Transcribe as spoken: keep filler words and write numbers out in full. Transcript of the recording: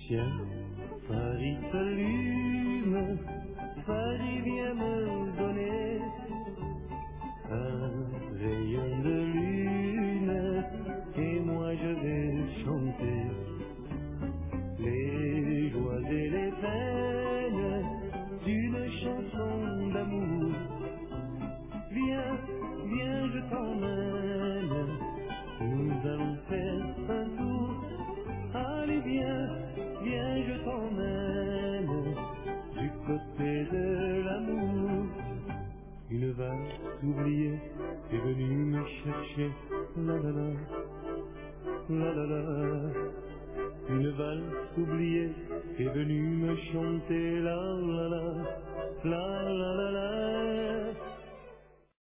Tiens, Paris s'allume, Paris vient me donner un rayon de lune, et moi je vais chanter les joies et les peines d'une chanson d'amour. Viens, viens, je t'emmène, nous allons faire un tour. Allez, viens, viens, je t'emmène du côté de l'amour. Une valse oubliée est venue me chercher, la la la, la la la. Une valse oubliée est venue me chanter, la la la, la la la la.